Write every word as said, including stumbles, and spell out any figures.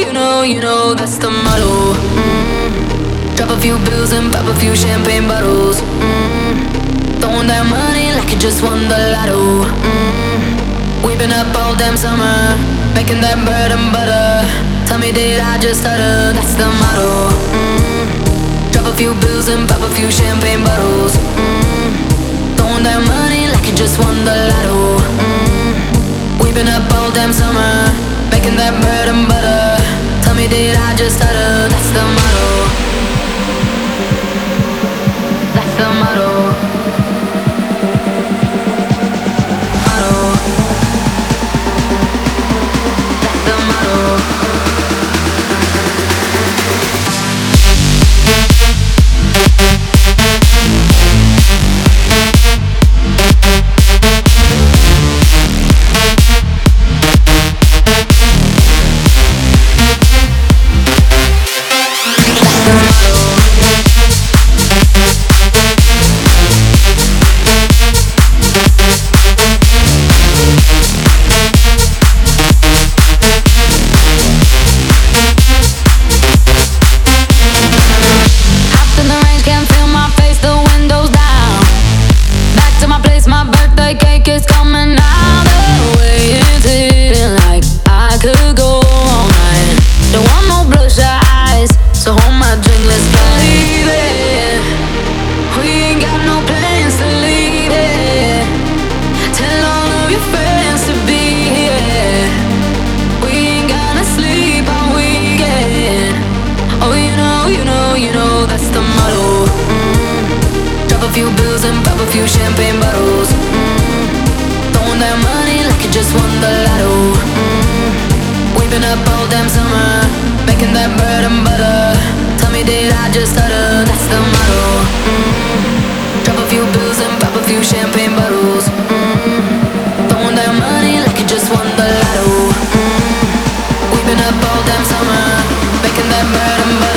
you know, you know that's the motto. Mm. Drop a few bills and pop a few champagne bottles. Mm. Throwing that money like you just won the lotto. Mm. We've been up all damn summer, making that bread and butter. Tell me, did I just stutter? That's the motto. Mm. Drop a few bills and pop a few champagne bottles. Mm. Throwing that money like you just won the lotto. Mm. We've been up all damn summer, making that bread and butter. Tell me, did I just stutter? That's the motto. That's the motto. Motto. That's the motto. We've been up all damn summer, making that bread and butter.